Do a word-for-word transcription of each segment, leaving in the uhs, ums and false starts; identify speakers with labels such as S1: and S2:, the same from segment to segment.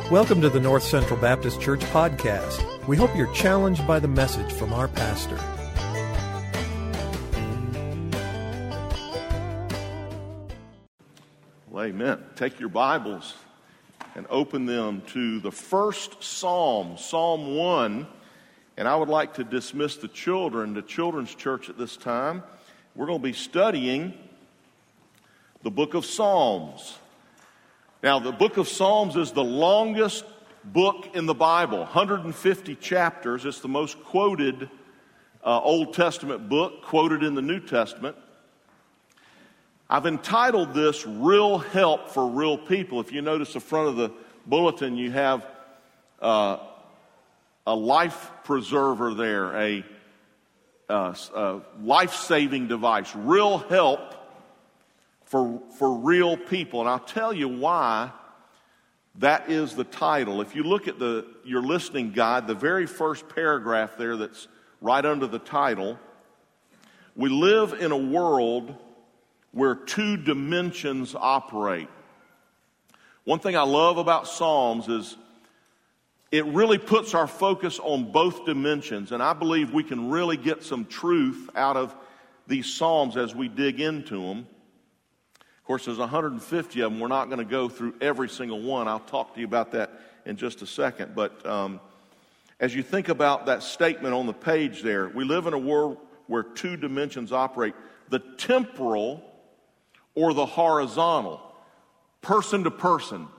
S1: Welcome to the North Central Baptist Church podcast. We hope you're challenged by the message from our pastor.
S2: Well, amen. Take your Bibles and open them to the first Psalm, Psalm one. And I would like to dismiss the children to Children's Church at this time. We're going to be studying the book of Psalms. Now, the book of Psalms is the longest book in the Bible, one hundred fifty chapters. It's the most quoted uh, Old Testament book, quoted in the New Testament. I've entitled this Real Help for Real People. If you notice the front of the bulletin, you have uh, a life preserver there, a, uh, a life-saving device, real help for, for real people. And I'll tell you why that is the title. If you look at the your listening guide, the very first paragraph there that's right under the title, we live in a world where two dimensions operate. One thing I love about Psalms is it really puts our focus on both dimensions, and I believe we can really get some truth out of these Psalms as we dig into them. Of course, there's one hundred fifty of them. We're not going to go through every single one. I'll talk to you about that in just a second. But um, as you think about that statement on the page there, we live in a world where two dimensions operate. The temporal or the horizontal, person to person.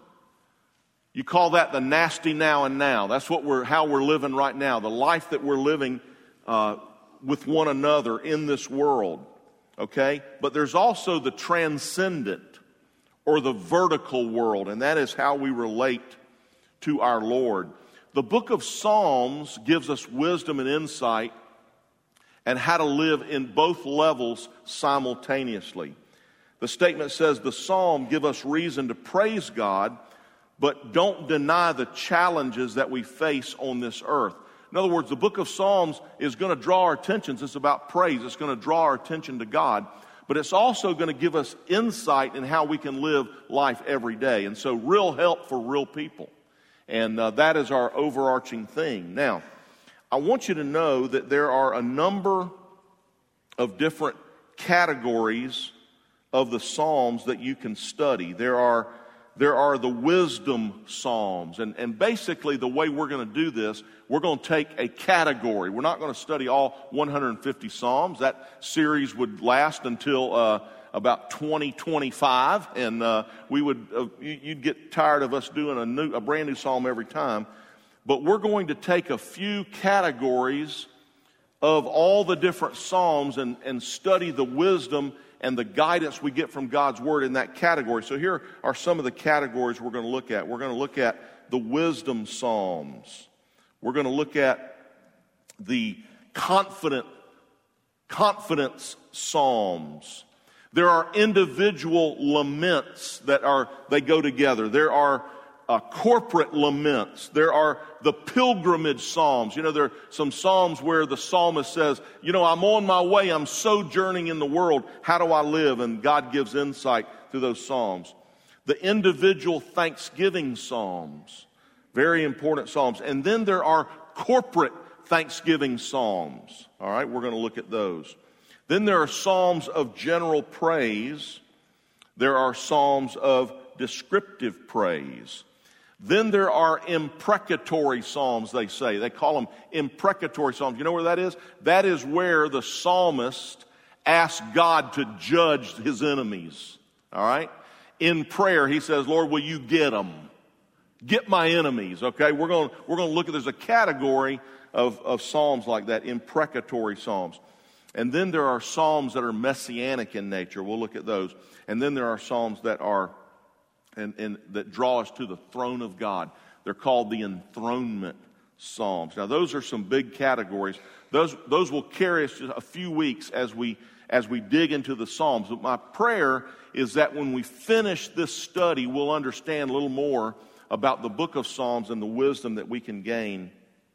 S2: You call that the nasty now and now. That's what we're how we're living right now. The life that we're living uh, with one another in this world. Okay? But there's also the transcendent or the vertical world, and that is how we relate to our Lord. The book of Psalms gives us wisdom and insight and how to live in both levels simultaneously. The statement says the Psalm give us reason to praise God, but don't deny the challenges that we face on this earth. In other words, the book of Psalms is going to draw our attention. It's about praise. It's going to draw our attention to God. But it's also going to give us insight in how we can live life every day. And so real help for real people. And uh, that is our overarching thing. Now, I want you to know that there are a number of different categories of the Psalms that you can study. There are There are the wisdom psalms, and, and basically the way we're going to do this, we're going to take a category. We're not going to study all one hundred fifty psalms. That series would last until uh, about twenty twenty-five, and uh, we would uh, you'd get tired of us doing a new, a brand new psalm every time. But we're going to take a few categories of all the different psalms and, and study the wisdom and the guidance we get from God's Word in that category. So here are some of the categories we're going to look at. We're going to look at the wisdom psalms. We're going to look at the confident, confidence psalms. There are individual laments that are, they go together. There are uh, corporate laments. There are the pilgrimage psalms. You know, there are some psalms where the psalmist says, you know, I'm on my way, I'm sojourning in the world. How do I live? And God gives insight through those psalms. The individual thanksgiving psalms, very important psalms. And then there are corporate thanksgiving psalms. All right, we're going to look at those. Then there are psalms of general praise. There are psalms of descriptive praise. Then there are imprecatory psalms, they say. They call them imprecatory psalms. You know where that is? That is where the psalmist asks God to judge his enemies. All right? In prayer, he says, Lord, will you get them? Get my enemies, okay? We're going we're going to look at, there's a category of, of psalms like that, imprecatory psalms. And then there are psalms that are messianic in nature. We'll look at those. And then there are psalms that are And, and that draw us to the throne of God. They're called the enthronement psalms. Now, those are some big categories. Those those will carry us just a few weeks as we as we dig into the psalms. But my prayer is that when we finish this study, we'll understand a little more about the book of Psalms and the wisdom that we can gain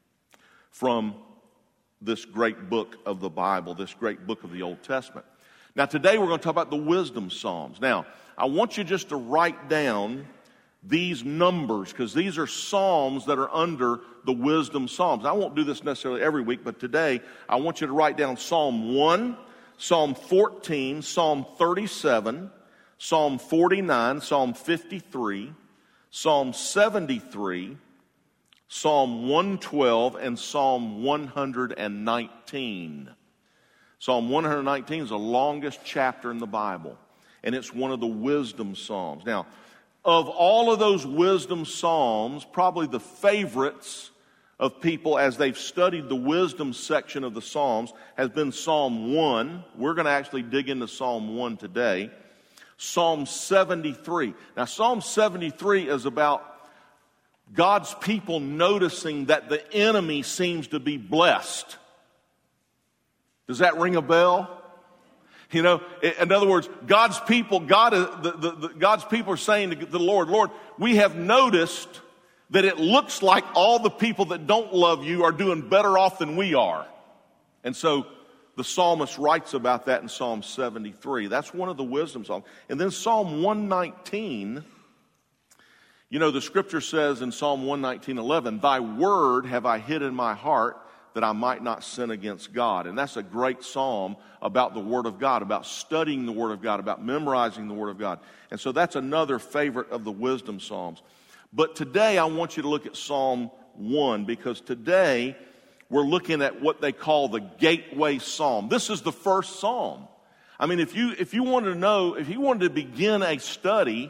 S2: from this great book of the Bible, this great book of the Old Testament. Now, today we're going to talk about the wisdom psalms. Now, I want you just to write down these numbers, because these are psalms that are under the wisdom psalms. I won't do this necessarily every week, but today I want you to write down Psalm one, Psalm fourteen, Psalm thirty-seven, Psalm forty-nine, Psalm fifty-three, Psalm seventy-three, Psalm one twelve, and Psalm one nineteen. Psalm one nineteen is the longest chapter in the Bible, and it's one of the wisdom psalms. Now, of all of those wisdom psalms, probably the favorites of people as they've studied the wisdom section of the Psalms has been Psalm one. We're going to actually dig into Psalm one today. Psalm seventy-three. Now, Psalm seventy-three is about God's people noticing that the enemy seems to be blessed. Does that ring a bell? You know, in other words, God's people, God, is, the, the, the, God's people are saying to the Lord, Lord, we have noticed that it looks like all the people that don't love you are doing better off than we are. And so the psalmist writes about that in Psalm seventy-three. That's one of the wisdom psalms. And then Psalm one nineteen, you know, the scripture says in Psalm one nineteen, eleven, thy word have I hid in my heart that I might not sin against God. And that's a great psalm about the Word of God, about studying the Word of God, about memorizing the Word of God. And so that's another favorite of the wisdom psalms. But today I want you to look at Psalm one, because today we're looking at what they call the gateway psalm. This is the first psalm. I mean, if you if you wanted to know, if you wanted to begin a study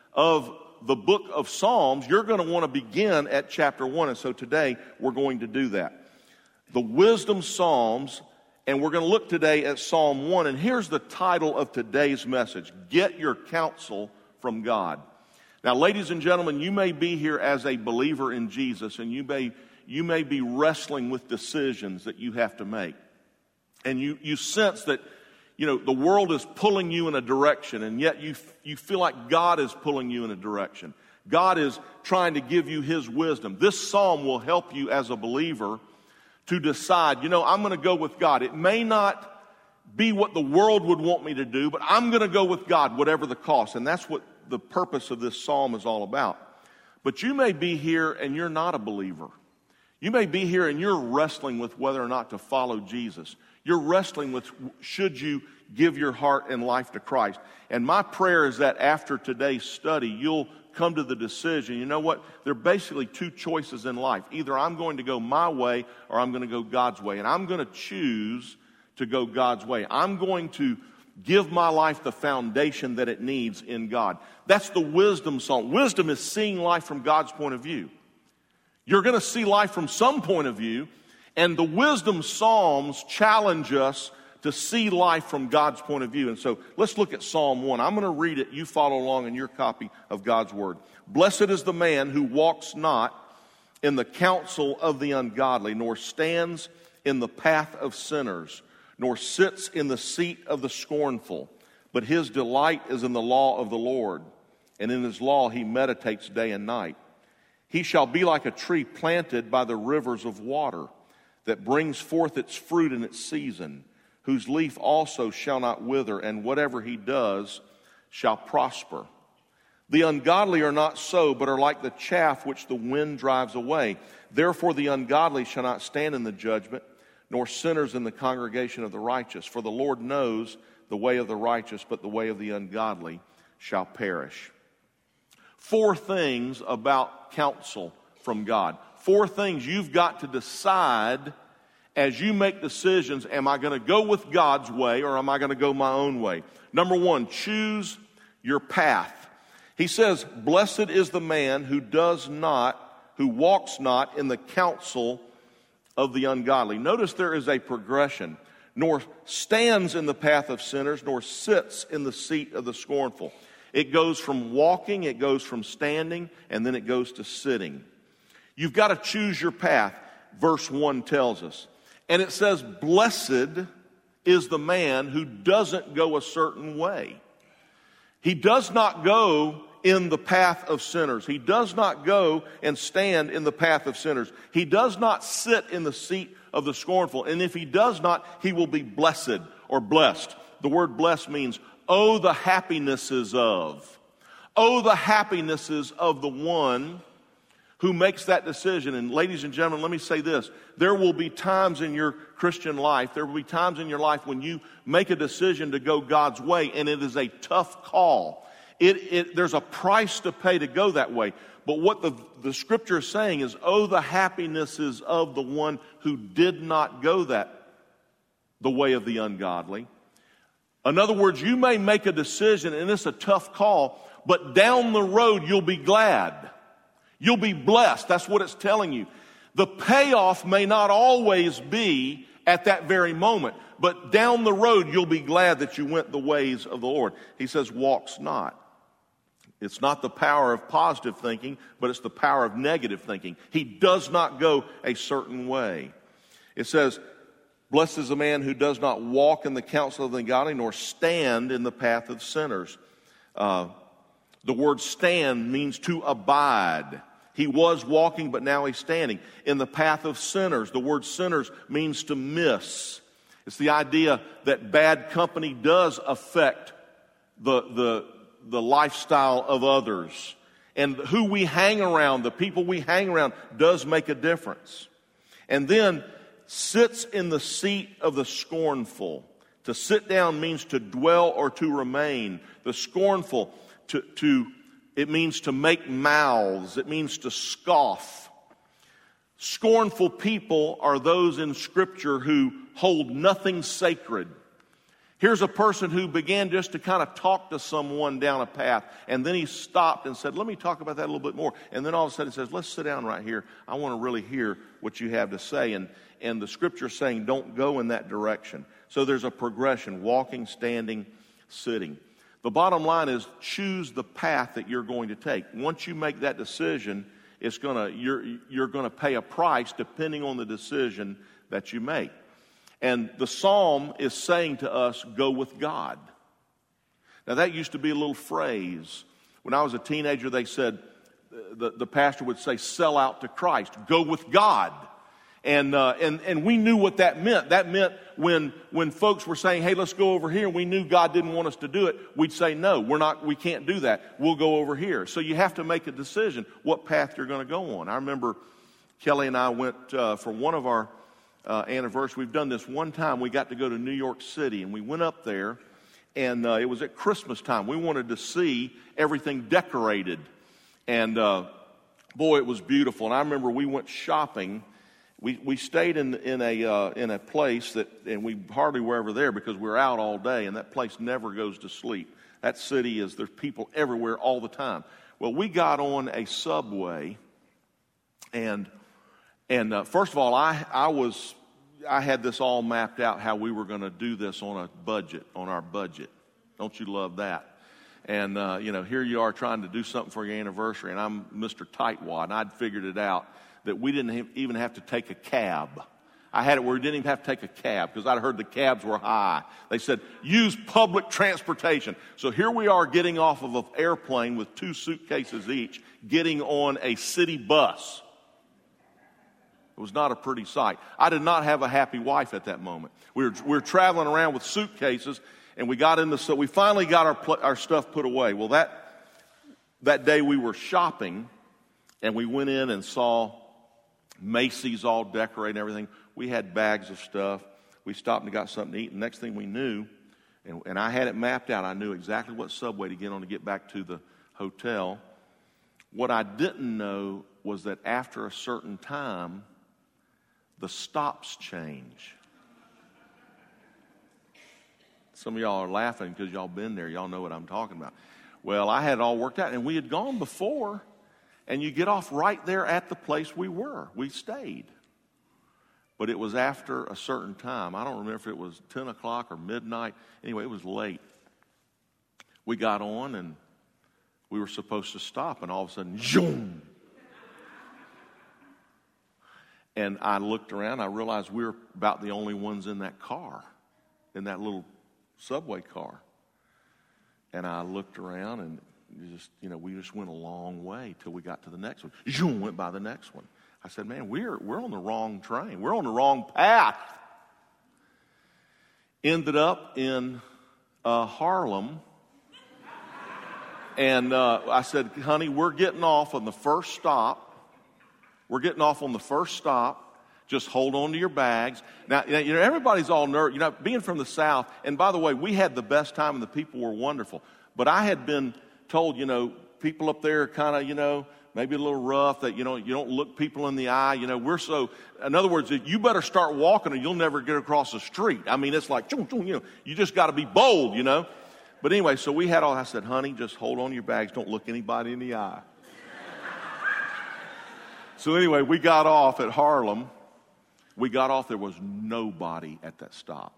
S2: of the book of Psalms, you're going to want to begin at chapter one. And so today we're going to do that. The wisdom psalms, and we're going to look today at Psalm one. And here's the title of today's message: Get Your Counsel from God. Now, ladies and gentlemen, you may be here as a believer in Jesus, and you may you may be wrestling with decisions that you have to make. And you, you sense that, you know, the world is pulling you in a direction, and yet you you feel like God is pulling you in a direction. God is trying to give you His wisdom. This psalm will help you as a believer to decide, you know, I'm going to go with God. It may not be what the world would want me to do, but I'm going to go with God, whatever the cost. And that's what the purpose of this psalm is all about. But you may be here and you're not a believer. You may be here and you're wrestling with whether or not to follow Jesus. You're wrestling with, should you give your heart and life to Christ? And my prayer is that after today's study, you'll come to the decision, you know what, there are basically two choices in life. Either I'm going to go my way or I'm going to go God's way. And I'm going to choose to go God's way. I'm going to give my life the foundation that it needs in God. That's the wisdom psalm. Wisdom is seeing life from God's point of view. You're going to see life from some point of view, and the wisdom psalms challenge us to see life from God's point of view. And so let's look at Psalm one. I'm going to read it. You follow along in your copy of God's Word. Blessed is the man who walks not in the counsel of the ungodly, nor stands in the path of sinners, nor sits in the seat of the scornful. But his delight is in the law of the Lord, and in his law he meditates day and night. He shall be like a tree planted by the rivers of water, that brings forth its fruit in its season, whose leaf also shall not wither, and whatever he does shall prosper. The ungodly are not so, but are like the chaff which the wind drives away. Therefore the ungodly shall not stand in the judgment, nor sinners in the congregation of the righteous. For the Lord knows the way of the righteous, but the way of the ungodly shall perish. Four things about counsel from God. Four things you've got to decide as you make decisions. Am I going to go with God's way or am I going to go my own way? Number one, choose your path. He says, blessed is the man who does not, who walks not in the counsel of the ungodly. Notice there is a progression. Nor stands in the path of sinners, nor sits in the seat of the scornful. It goes from walking, it goes from standing, and then it goes to sitting. You've got to choose your path, verse one tells us. And it says, blessed is the man who doesn't go a certain way. He does not go in the path of sinners. He does not go and stand in the path of sinners. He does not sit in the seat of the scornful. And if he does not, he will be blessed or blessed. The word blessed means, oh, the happinesses of. Oh, the happinesses of the one who makes that decision. And ladies and gentlemen, let me say this. There will be times in your Christian life, there will be times in your life when you make a decision to go God's way, and it is a tough call. It, it, there's a price to pay to go that way. But what the, the Scripture is saying is, oh, the happinesses of the one who did not go that, the way of the ungodly. In other words, you may make a decision, and it's a tough call, but down the road you'll be glad. You'll be blessed. That's what it's telling you. The payoff may not always be at that very moment, but down the road you'll be glad that you went the ways of the Lord. He says, walks not. It's not the power of positive thinking, but it's the power of negative thinking. He does not go a certain way. It says, blessed is the man who does not walk in the counsel of the ungodly, nor stand in the path of sinners. Uh, the word stand means to abide. He was walking, but now he's standing. In the path of sinners, the word sinners means to miss. It's the idea that bad company does affect the, the, the lifestyle of others. And who we hang around, the people we hang around, does make a difference. And then, sits in the seat of the scornful. To sit down means to dwell or to remain. The scornful, to, to it means to make mouths. It means to scoff. Scornful people are those in Scripture who hold nothing sacred. Here's a person who began just to kind of talk to someone down a path, and then he stopped and said, let me talk about that a little bit more. And then all of a sudden he says, let's sit down right here. I want to really hear what you have to say. And, and the Scripture is saying, don't go in that direction. So there's a progression, walking, standing, sitting. The bottom line is, choose the path that you're going to take. Once you make that decision, it's gonna you're you're gonna pay a price depending on the decision that you make. And the psalm is saying to us, go with God. Now that used to be a little phrase. When I was a teenager, they said, the, the pastor would say, sell out to Christ, go with God. And, uh, and, and we knew what that meant. That meant when, when folks were saying, hey, let's go over here, and we knew God didn't want us to do it, we'd say, no, we're not, we can't do that. We'll go over here. So you have to make a decision what path you're going to go on. I remember Kelly and I went, uh, for one of our, uh, anniversaries. We've done this one time. We got to go to New York City, and we went up there, and, uh, it was at Christmas time. We wanted to see everything decorated. And, uh, boy, it was beautiful. And I remember we went shopping. We we stayed in in a uh, in a place that, and we hardly were ever there because we were out all day, and that place never goes to sleep. That city is, there's people everywhere all the time. Well, we got on a subway, and and uh, first of all, I I was I had this all mapped out how we were going to do this on a budget, on our budget. Don't you love that? And uh, you know, here you are trying to do something for your anniversary, and I'm Mister Tightwad, and I'd figured it out that we didn't even have to take a cab. I had it where we didn't even have to take a cab because I'd heard the cabs were high. They said, use public transportation. So here we are getting off of an airplane with two suitcases each, getting on a city bus. It was not a pretty sight. I did not have a happy wife at that moment. We were, we were traveling around with suitcases, and we got in the, so we finally got our, our stuff put away. Well, that, that day we were shopping, and we went in and saw Macy's all decorated and everything. We had bags of stuff. We stopped and got something to eat. And next thing we knew, and, and I had it mapped out. I knew exactly what subway to get on to get back to the hotel. What I didn't know was that after a certain time, the stops change. Some of y'all are laughing because y'all been there. Y'all know what I'm talking about. Well, I had it all worked out, and we had gone before. And you get off right there at the place we were. We stayed. But it was after a certain time. I don't remember if it was ten o'clock or midnight. Anyway, it was late. We got on, and we were supposed to stop, and all of a sudden, zoom! And I looked around. I realized we were about the only ones in that car, in that little subway car. And I looked around, and just, you know, we just went a long way till we got to the next one. Zoom, went by the next one. I said, man, we're we're on the wrong train. We're on the wrong path. Ended up in uh, Harlem. And uh, I said, honey, we're getting off on the first stop. We're getting off on the first stop. Just hold on to your bags. Now, you know, everybody's all nervous. You know, being from the South, and by the way, we had the best time and the people were wonderful. But I had been told, you know, people up there are kind of, you know, maybe a little rough, that, you know, you don't look people in the eye. You know, we're so, in other words, you better start walking or you'll never get across the street. I mean, it's like, you know, you just got to be bold, you know. But anyway, so we had all, I said, honey, just hold on to your bags. Don't look anybody in the eye. So anyway, we got off at Harlem. We got off, there was nobody at that stop.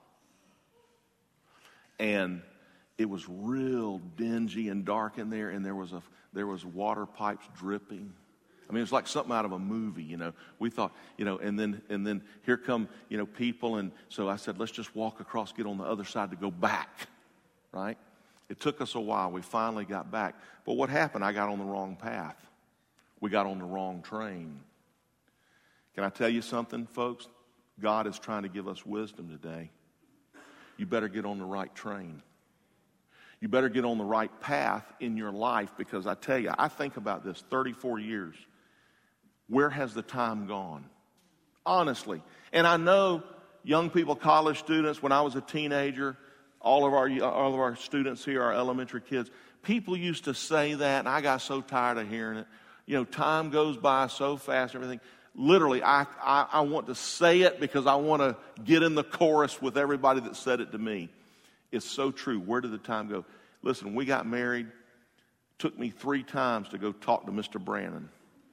S2: And it was real dingy and dark in there, and there was a there was water pipes dripping. I mean, it was like something out of a movie, you know. We thought, you know, and then and then here come, you know, people, and so I said, let's just walk across, get on the other side to go back, right? It took us a while. We finally got back. But what happened? I got on the wrong path. We got on the wrong train. Can I tell you something, folks? God is trying to give us wisdom today. You better get on the right train. You better get on the right path in your life, because I tell you, I think about this, thirty-four years. Where has the time gone? Honestly. And I know young people, college students, when I was a teenager, all of our all of our students here, our elementary kids, people used to say that, and I got so tired of hearing it. You know, time goes by so fast, everything. Literally, I, I, I want to say it because I want to get in the chorus with everybody that said it to me. It's so true. Where did the time go? Listen, we got married. Took me three times to go talk to Mister Brannon.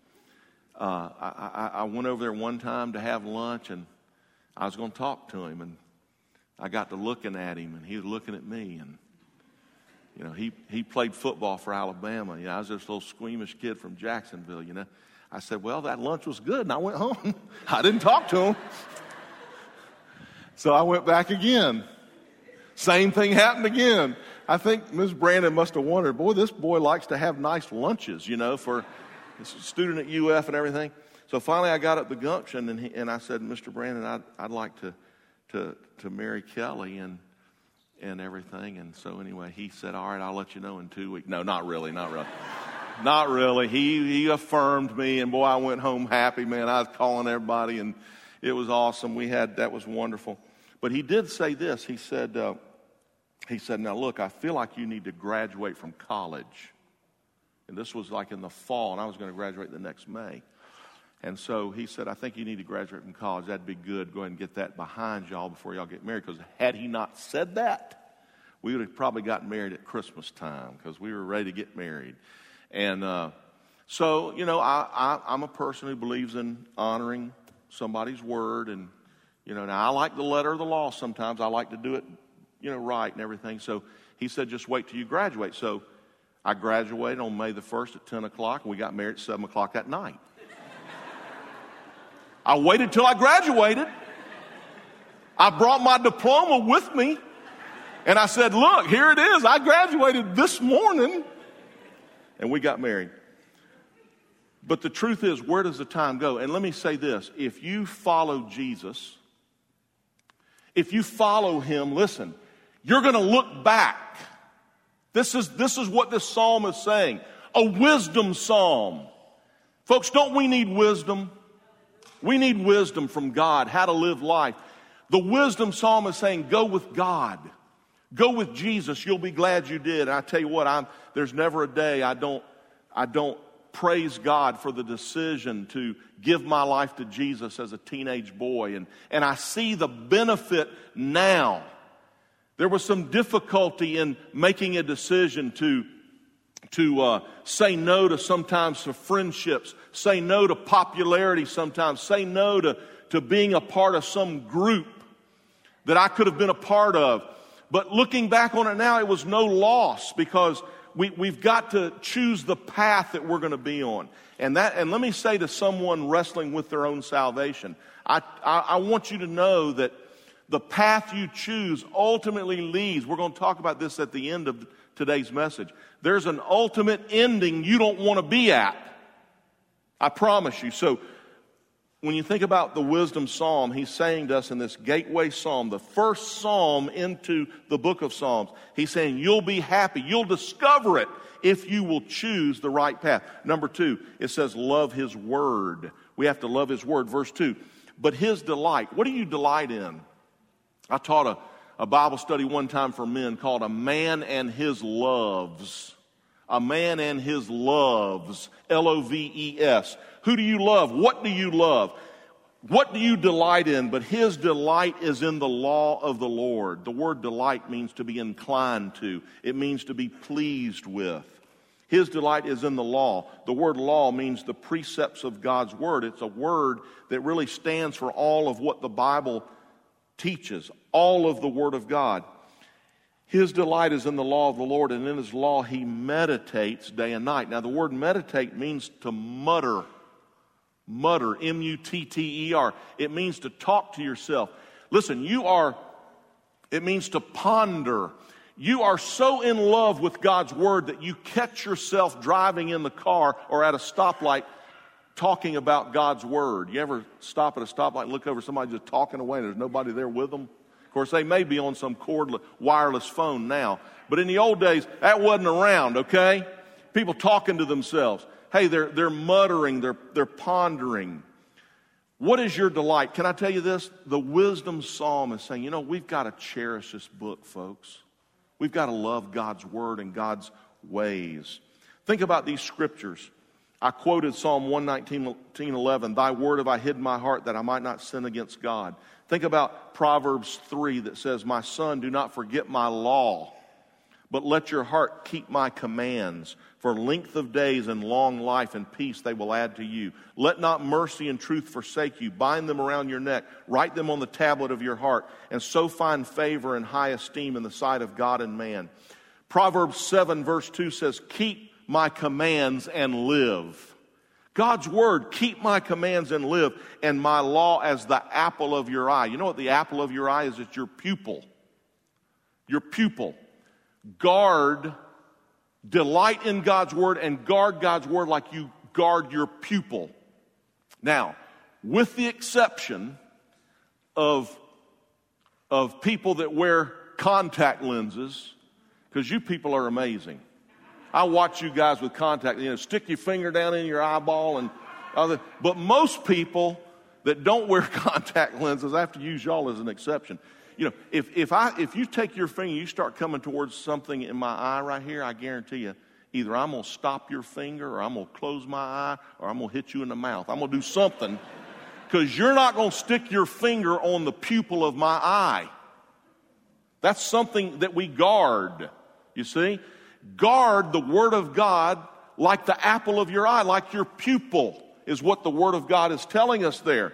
S2: Uh, I, I, I went over there one time to have lunch, and I was going to talk to him, and I got to looking at him, and he was looking at me, and you know, he he played football for Alabama. You know, I was this little squeamish kid from Jacksonville. You know, I said, well, that lunch was good, and I went home. I didn't talk to him, so I went back again. Same thing happened again. I think Miz Brandon must have wondered, boy, this boy likes to have nice lunches, you know, for a student at U F and everything. So finally I got up the gumption, and, he, and I said, Mister Brandon, I'd, I'd like to, to, to marry Kelly and and everything. And so anyway, he said, all right, I'll let you know in two weeks. No, not really, not really. Not really. He, he affirmed me, and boy, I went home happy, man. I was calling everybody, and it was awesome. We had, that was wonderful. But he did say this. He said, uh, he said, now look, I feel like you need to graduate from college. And this was like in the fall, and I was going to graduate the next May. And so he said, I think you need to graduate from college. That'd be good. Go ahead and get that behind y'all before y'all get married. Because had he not said that, we would have probably gotten married at Christmas time, because we were ready to get married. And uh, so, you know, I, I, I'm a person who believes in honoring somebody's word. And, you know, now I like the letter of the law sometimes. I like to do it, you know, right and everything. So he said, just wait till you graduate. So I graduated on May the first at ten o'clock, and we got married at seven o'clock that night. I waited till I graduated. I brought my diploma with me, and I said, look, here it is. I graduated this morning, and we got married. But the truth is, where does the time go? And let me say this. If you follow Jesus, if you follow him, listen, you're going to look back. This is, this is what this psalm is saying. A wisdom psalm. Folks, don't we need wisdom? We need wisdom from God, how to live life. The wisdom psalm is saying, go with God. Go with Jesus. You'll be glad you did. And I tell you what, I'm, there's never a day I don't, I don't praise God for the decision to give my life to Jesus as a teenage boy. And, and I see the benefit now. There was some difficulty in making a decision to to uh, say no to sometimes to friendships, say no to popularity sometimes, say no to, to being a part of some group that I could have been a part of. But looking back on it now, it was no loss, because we, we've got to choose the path that we're going to be on. And that, and let me say to someone wrestling with their own salvation, I, I, I want you to know that the path you choose ultimately leads. We're going to talk about this at the end of today's message. There's an ultimate ending you don't want to be at. I promise you. So when you think about the wisdom psalm, he's saying to us in this gateway psalm, the first psalm into the book of Psalms, he's saying you'll be happy, you'll discover it if you will choose the right path. Number two, it says love his word. We have to love his word. Verse two, but his delight. What do you delight in? I taught a, a Bible study one time for men called A Man and His Loves. A man and his loves, L O V E S. Who do you love? What do you love? What do you delight in? But his delight is in the law of the Lord. The word delight means to be inclined to. It means to be pleased with. His delight is in the law. The word law means the precepts of God's word. It's a word that really stands for all of what the Bible teaches, all of the word of God. His delight is in the law of the Lord, and in his law he meditates day and night. Now, the word meditate means to mutter. Mutter, M U T T E R. It means to talk to yourself. Listen, you are, it means to ponder. You are so in love with God's word that you catch yourself driving in the car or at a stoplight talking about God's word. You ever stop at a stoplight and look over somebody just talking away and there's nobody there with them? Of course, they may be on some cordless, wireless phone now. But in the old days, that wasn't around, okay? People talking to themselves. Hey, they're, they're muttering, they're, they're pondering. What is your delight? Can I tell you this? The wisdom psalm is saying, you know, we've got to cherish this book, folks. We've got to love God's word and God's ways. Think about these scriptures. I quoted Psalm one nineteen, eleven, thy word have I hid in my heart that I might not sin against God. Think about Proverbs three that says, my son, do not forget my law, but let your heart keep my commands. For length of days and long life and peace they will add to you. Let not mercy and truth forsake you. Bind them around your neck. Write them on the tablet of your heart. And so find favor and high esteem in the sight of God and man. Proverbs seven verse two says, keep my commands and live. God's word, keep my commands and live, and my law as the apple of your eye. You know what the apple of your eye is? It's your pupil. Your pupil. Guard, delight in God's word, and guard God's word like you guard your pupil. Now, with the exception of, of people that wear contact lenses, because you people are amazing. I watch you guys with contact, you know, stick your finger down in your eyeball and other. But most people that don't wear contact lenses, I have to use y'all as an exception. You know, if if I if you take your finger, you start coming towards something in my eye right here, I guarantee you, either I'm gonna stop your finger, or I'm gonna close my eye, or I'm gonna hit you in the mouth. I'm gonna do something, because you're not gonna stick your finger on the pupil of my eye. That's something that we guard. You see. Guard the word of God like the apple of your eye, like your pupil, is what the word of God is telling us there.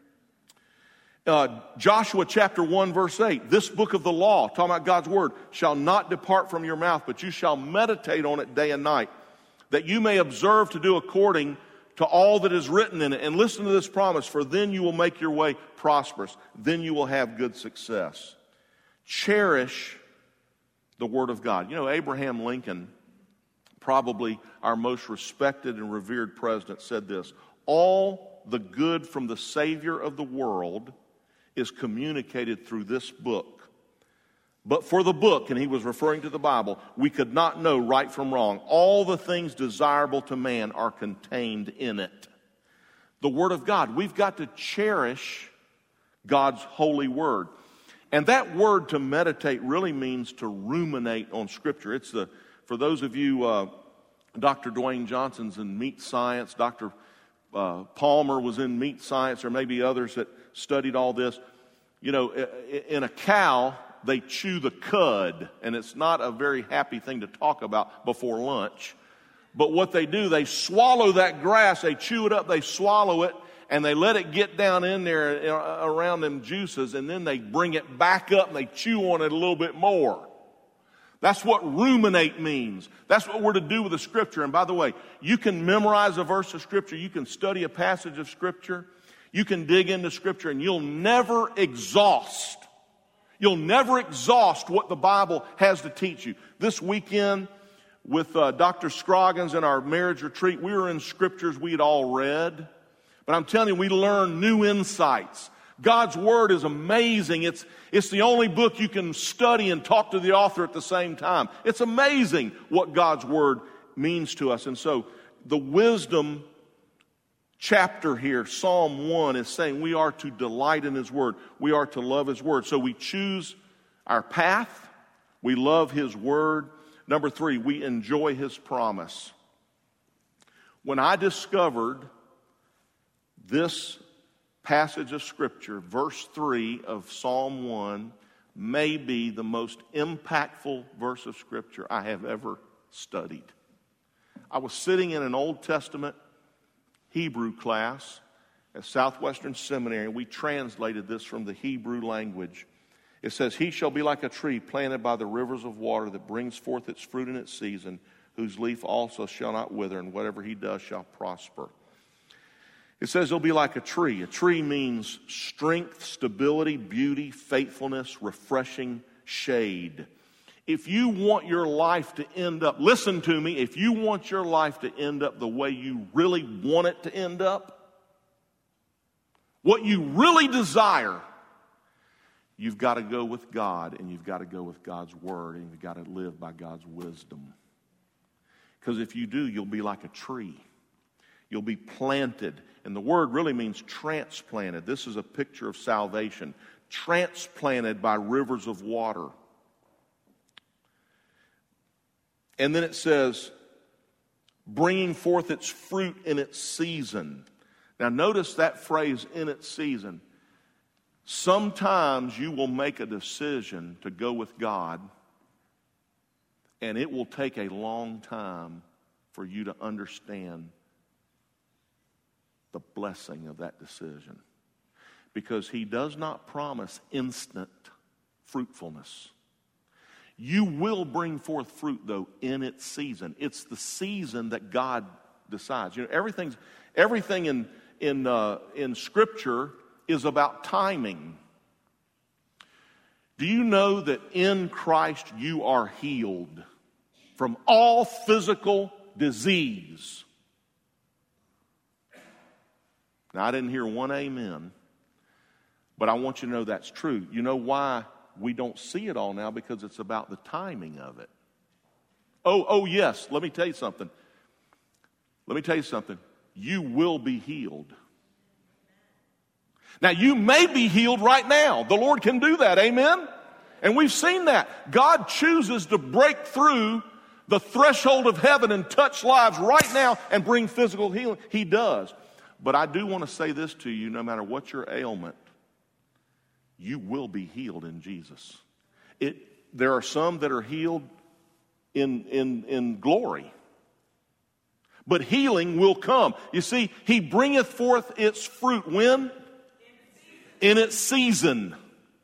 S2: Uh, Joshua chapter one verse eight, this book of the law, talking about God's word, shall not depart from your mouth, but you shall meditate on it day and night, that you may observe to do according to all that is written in it. And listen to this promise, for then you will make your way prosperous. Then you will have good success. Cherish the word of God. You know, Abraham Lincoln, probably our most respected and revered president, said this: all the good from the Savior of the world is communicated through this book. But for the book, and he was referring to the Bible, we could not know right from wrong. All the things desirable to man are contained in it. The word of God. We've got to cherish God's holy word. And that word to meditate really means to ruminate on Scripture. It's the, for those of you, uh, Doctor Dwayne Johnson's in meat science, Doctor Uh, Palmer was in meat science, or maybe others that studied all this. You know, in a cow, they chew the cud, and it's not a very happy thing to talk about before lunch. But what they do, they swallow that grass, they chew it up, they swallow it, and they let it get down in there around them juices, and then they bring it back up and they chew on it a little bit more. That's what ruminate means. That's what we're to do with the Scripture. And by the way, you can memorize a verse of Scripture. You can study a passage of Scripture. You can dig into Scripture, and you'll never exhaust. You'll never exhaust what the Bible has to teach you. This weekend with uh, Doctor Scroggins in our marriage retreat, we were in Scriptures we had all read. But But I'm telling you, we learn new insights. God's Word is amazing. It's, it's the only book you can study and talk to the author at the same time. It's amazing what God's Word means to us. And so the wisdom chapter here, Psalm one, is saying we are to delight in His Word. We are to love His Word. So we choose our path. We love His Word. Number three, we enjoy His promise. When I discovered this passage of Scripture, verse three of Psalm one, may be the most impactful verse of Scripture I have ever studied. I was sitting in an Old Testament Hebrew class at Southwestern Seminary. We translated this from the Hebrew language. It says, "He shall be like a tree planted by the rivers of water that brings forth its fruit in its season, whose leaf also shall not wither, and whatever he does shall prosper." It says he'll be like a tree. A tree means strength, stability, beauty, faithfulness, refreshing shade. If you want your life to end up, listen to me, if you want your life to end up the way you really want it to end up, what you really desire, you've got to go with God, and you've got to go with God's Word, and you've got to live by God's wisdom. Because if you do, you'll be like a tree. You'll be planted. And the word really means transplanted. This is a picture of salvation. Transplanted by rivers of water. And then it says, bringing forth its fruit in its season. Now notice that phrase, in its season. Sometimes you will make a decision to go with God, and it will take a long time for you to understand the blessing of that decision. Because He does not promise instant fruitfulness. You will bring forth fruit, though, in its season. It's the season that God decides. You know, everything's, everything in, in, uh, in Scripture is about timing. Do you know that in Christ you are healed from all physical disease? Now, I didn't hear one amen, but I want you to know that's true. You know why we don't see it all now? Because it's about the timing of it. Oh, oh yes, let me tell you something. Let me tell you something. You will be healed. Now, you may be healed right now. The Lord can do that, amen? And we've seen that. God chooses to break through the threshold of heaven and touch lives right now and bring physical healing. He does. But I do want to say this to you, no matter what your ailment, you will be healed in Jesus. It, there are some that are healed in, in, in glory. But healing will come. You see, He bringeth forth its fruit when? In its season.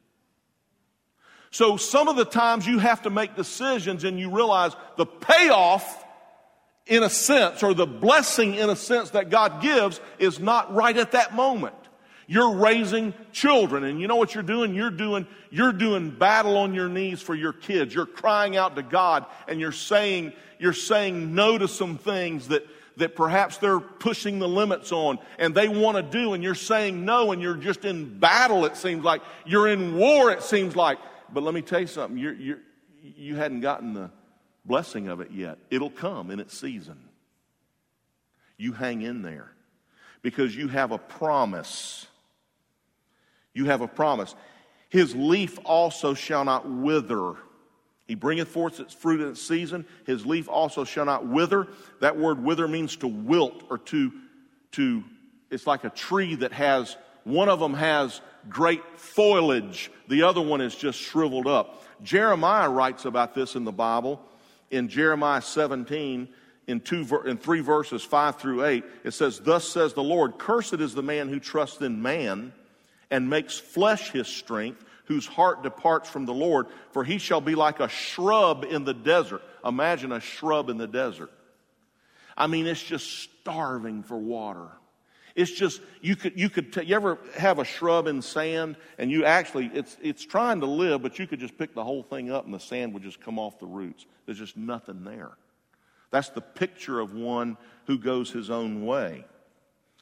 S2: So some of the times you have to make decisions and you realize the payoff, in a sense, or the blessing in a sense that God gives is not right at that moment. You're raising children, and you know what you're doing? You're doing, you're doing battle on your knees for your kids. You're crying out to God, and you're saying, you're saying no to some things that, that perhaps they're pushing the limits on, and they want to do, and you're saying no, and you're just in battle, it seems like. You're in war, it seems like. But let me tell you something, you're, you're, you hadn't gotten the blessing of it yet. It'll come in its season. You hang in there because you have a promise. You have a promise. His leaf also shall not wither. He bringeth forth its fruit in its season. His leaf also shall not wither. That word wither means to wilt or to, to, it's like a tree that has, one of them has great foliage. The other one is just shriveled up. Jeremiah writes about this in the Bible. In Jeremiah seventeen, in two, in three verses, five through eight, it says, "Thus says the Lord, cursed is the man who trusts in man and makes flesh his strength, whose heart departs from the Lord, for he shall be like a shrub in the desert." Imagine a shrub in the desert. I mean, it's just starving for water. It's just, you could, you could, t- you ever have a shrub in sand and you actually, it's, it's trying to live, but you could just pick the whole thing up and the sand would just come off the roots. There's just nothing there. That's the picture of one who goes his own way.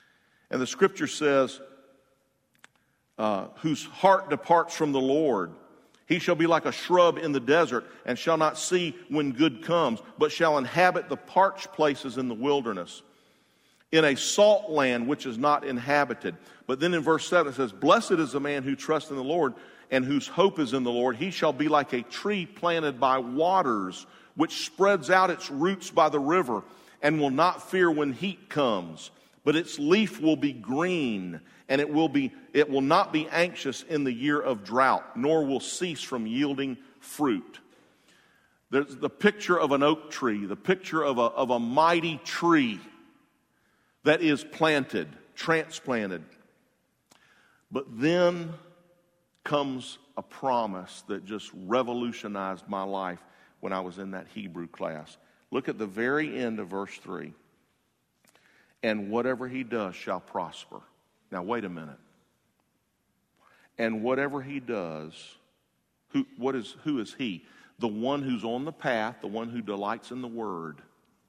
S2: And the scripture says, uh, whose heart departs from the Lord, he shall be like a shrub in the desert, and shall not see when good comes, but shall inhabit the parched places in the wilderness, in a salt land which is not inhabited. But then in verse seven it says, blessed is the man who trusts in the Lord, and whose hope is in the Lord. He shall be like a tree planted by waters, which spreads out its roots by the river, and will not fear when heat comes. But its leaf will be green, and it will be it will not be anxious in the year of drought, nor will cease from yielding fruit. There's the picture of an oak tree, the picture of a, of a mighty tree that is planted, transplanted. But then comes a promise that just revolutionized my life when I was in that Hebrew class. Look at the very end of verse three. And whatever he does shall prosper. Now wait a minute. And whatever he does, who, what is, who is he? The one who's on the path, the one who delights in the word.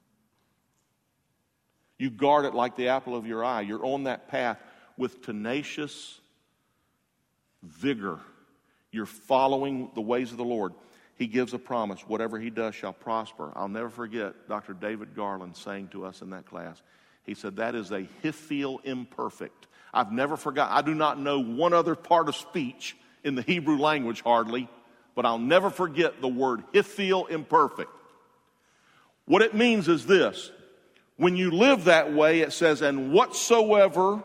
S2: You guard it like the apple of your eye. You're on that path with tenacious vigor. You're following the ways of the Lord. He gives a promise. Whatever he does shall prosper. I'll never forget Doctor David Garland saying to us in that class. He said, that is a hiphil imperfect. I've never forgot. I do not know one other part of speech in the Hebrew language hardly, but I'll never forget the word hiphil imperfect. What it means is this. When you live that way, it says, and whatsoever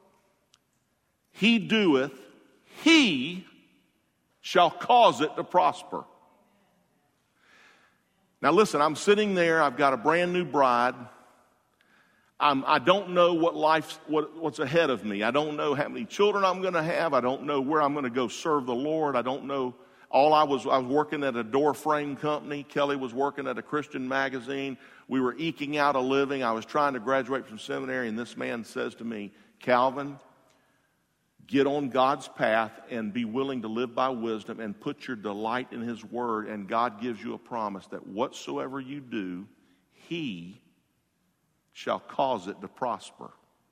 S2: he doeth, he shall cause it to prosper. Now listen, I'm sitting there, I've got a brand new bride. I'm, I don't know what life's, what, what's ahead of me. I don't know how many children I'm going to have. I don't know where I'm going to go serve the Lord. I don't know. All I was, I was working at a door frame company. Kelly was working at a Christian magazine. We were eking out a living. I was trying to graduate from seminary, and this man says to me, Calvin, get on God's path and be willing to live by wisdom and put your delight in his word, and God gives you a promise that whatsoever you do, he shall cause it to prosper.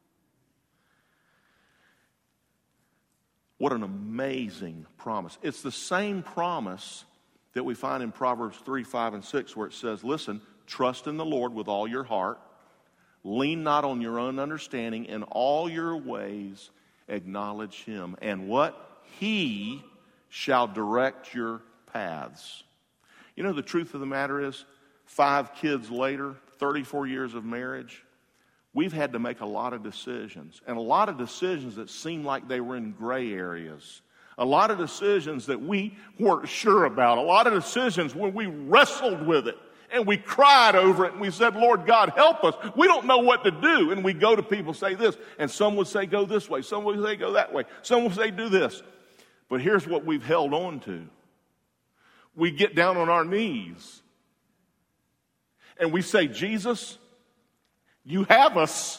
S2: What an amazing promise. It's the same promise that we find in Proverbs three, five, and six, where it says, listen, trust in the Lord with all your heart. Lean not on your own understanding. In all your ways acknowledge him. And what? He shall direct your paths. You know, the truth of the matter is, five kids later, thirty-four years of marriage, we've had to make a lot of decisions. And a lot of decisions that seemed like they were in gray areas. A lot of decisions that we weren't sure about. A lot of decisions when we wrestled with it. And we cried over it and we said, Lord God, help us. We don't know what to do. And we go to people, say this. And some would say, go this way. Some would say, go that way. Some would say, do this. But here's what we've held on to. We get down on our knees. And we say, Jesus, you have us.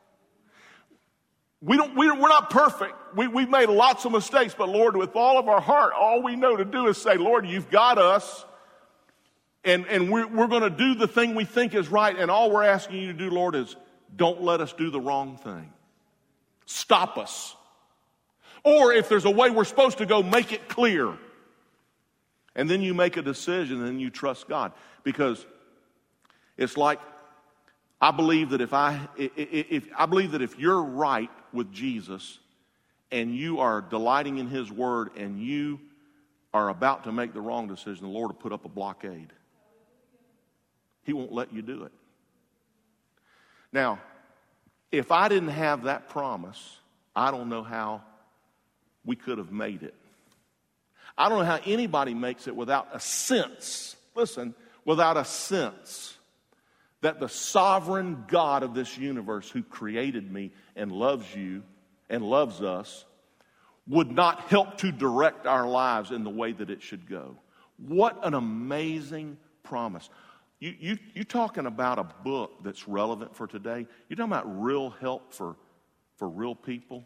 S2: We don't, we, we're not perfect. We, we've made lots of mistakes. But Lord, with all of our heart, all we know to do is say, Lord, you've got us. And, and we're, we're going to do the thing we think is right. And all we're asking you to do, Lord, is don't let us do the wrong thing. Stop us. Or if there's a way we're supposed to go, make it clear. And then you make a decision and you trust God. Because it's like, I believe that if I, if, if I believe that if you're right with Jesus and you are delighting in his word and you are about to make the wrong decision, the Lord will put up a blockade. He won't let you do it. Now, if I didn't have that promise, I don't know how we could have made it. I don't know how anybody makes it without a sense, listen, without a sense that the sovereign God of this universe who created me and loves you and loves us would not help to direct our lives in the way that it should go. What an amazing promise. You, you, you're talking about a book that's relevant for today. You're talking about real help for, for real people.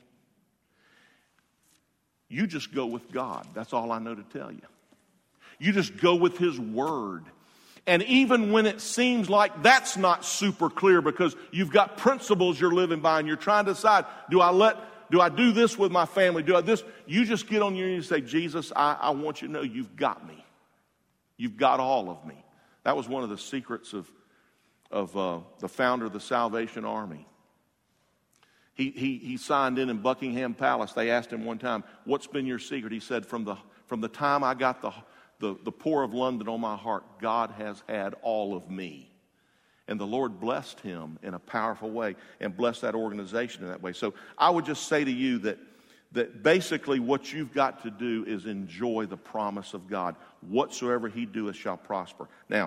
S2: You just go with God. That's all I know to tell you. You just go with his word. And even when it seems like that's not super clear because you've got principles you're living by and you're trying to decide, do I let, do I do this with my family? Do I this? You just get on your knees and say, Jesus, I, I want you to know you've got me. You've got all of me. That was one of the secrets of, of uh, the founder of the Salvation Army. He, he, he signed in in Buckingham Palace. They asked him one time, what's been your secret? He said, from the, from the time I got the, the, the poor of London on my heart, God has had all of me. And the Lord blessed him in a powerful way and blessed that organization in that way. So I would just say to you that, that basically what you've got to do is enjoy the promise of God. Whatsoever he doeth shall prosper. Now,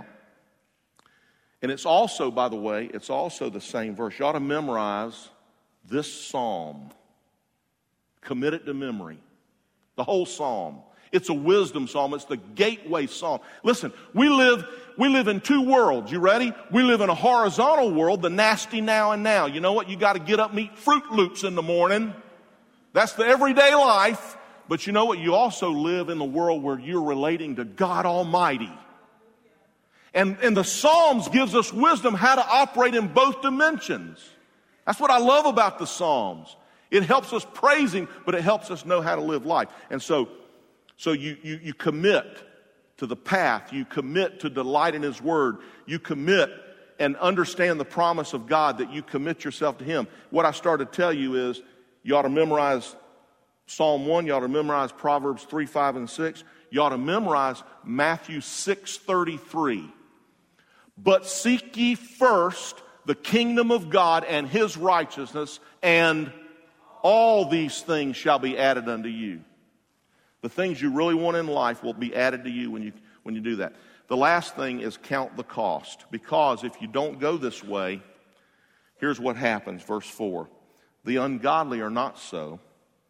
S2: and it's also, by the way, it's also the same verse. You ought to memorize this psalm. Commit it to memory. The whole psalm. It's a wisdom psalm. It's the gateway psalm. Listen, we live we live in two worlds. You ready? We live in a horizontal world, the nasty now and now. You know what? You got to get up and eat Fruit Loops in the morning. That's the everyday life. But you know what? You also live in the world where you're relating to God Almighty. And, and the Psalms gives us wisdom how to operate in both dimensions. That's what I love about the Psalms. It helps us praise him, but it helps us know how to live life. And so, so you, you, you commit to the path. You commit to delight in his word. You commit and understand the promise of God that you commit yourself to him. What I started to tell you is you ought to memorize Psalm one. You ought to memorize Proverbs three, five, and six. You ought to memorize Matthew six thirty-three. But seek ye first the kingdom of God and his righteousness, and all these things shall be added unto you. The things you really want in life will be added to you when you, when you do that. The last thing is count the cost. Because if you don't go this way, here's what happens. Verse four. The ungodly are not so,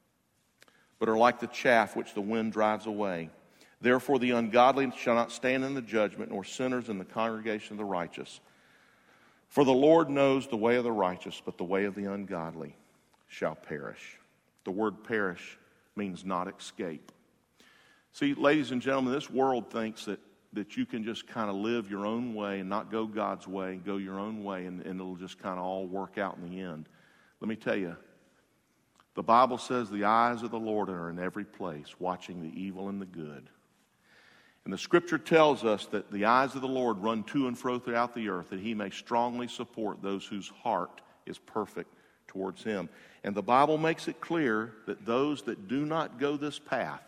S2: but are like the chaff which the wind drives away. Therefore the ungodly shall not stand in the judgment, nor sinners in the congregation of the righteous. For the Lord knows the way of the righteous, but the way of the ungodly shall perish. The word perish means not escape. See, ladies and gentlemen, this world thinks that, that you can just kind of live your own way and not go God's way and go your own way, and, and it'll just kind of all work out in the end. Let me tell you, the Bible says the eyes of the Lord are in every place, watching the evil and the good. And the scripture tells us that the eyes of the Lord run to and fro throughout the earth, that he may strongly support those whose heart is perfect towards him. And the Bible makes it clear that those that do not go this path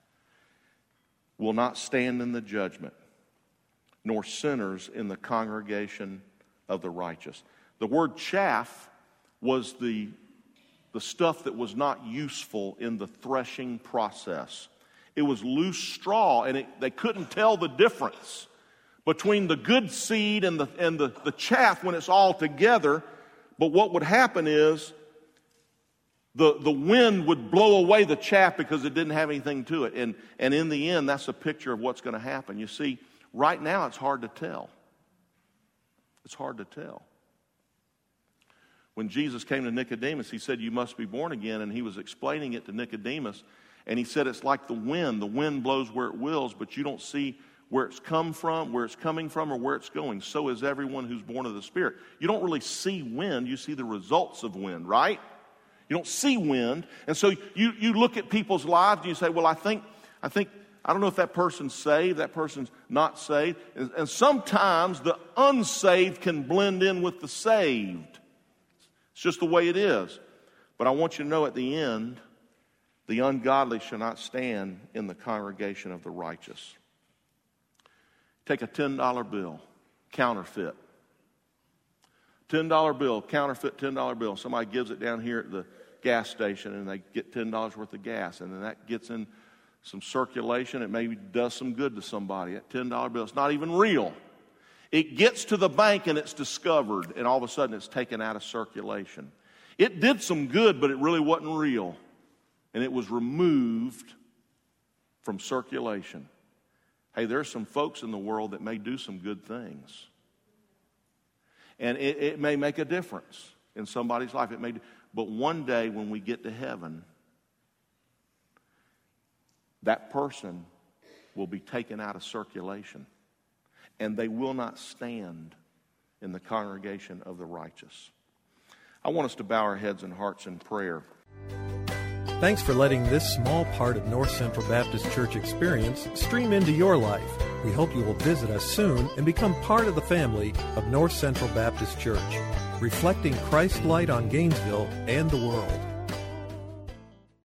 S2: will not stand in the judgment, nor sinners in the congregation of the righteous. The word chaff was the, the stuff that was not useful in the threshing process. It was loose straw, and it, they couldn't tell the difference between the good seed and the and the, the chaff when it's all together. But what would happen is the, the wind would blow away the chaff because it didn't have anything to it. And, and in the end, that's a picture of what's going to happen. You see, right now it's hard to tell. It's hard to tell. When Jesus came to Nicodemus, he said, you must be born again. And he was explaining it to Nicodemus. And he said it's like the wind. The wind blows where it wills, but you don't see where it's come from, where it's coming from, or where it's going. So is everyone who's born of the Spirit. You don't really see wind. You see the results of wind, right? You don't see wind. And so you, you look at people's lives and you say, well, I think, I think, I don't know if that person's saved, that person's not saved. And, and sometimes the unsaved can blend in with the saved. It's just the way it is. But I want you to know at the end, the ungodly shall not stand in the congregation of the righteous. Take a ten dollar bill, counterfeit. ten dollar bill, counterfeit ten dollar bill. Somebody gives it down here at the gas station and they get ten dollars worth of gas. And then that gets in some circulation. It maybe does some good to somebody. That ten dollar bill, it's not even real. It gets to the bank and it's discovered, and all of a sudden it's taken out of circulation. It did some good, but it really wasn't real. And it was removed from circulation. Hey, there's some folks in the world that may do some good things. And it, it may make a difference in somebody's life. It may, but one day when we get to heaven, that person will be taken out of circulation. and they will not stand in the congregation of the righteous. I want us to bow our heads and hearts in prayer.
S1: Thanks for letting this small part of North Central Baptist Church experience stream into your life. We hope you will visit us soon and become part of the family of North Central Baptist Church, reflecting Christ's light on Gainesville and the world.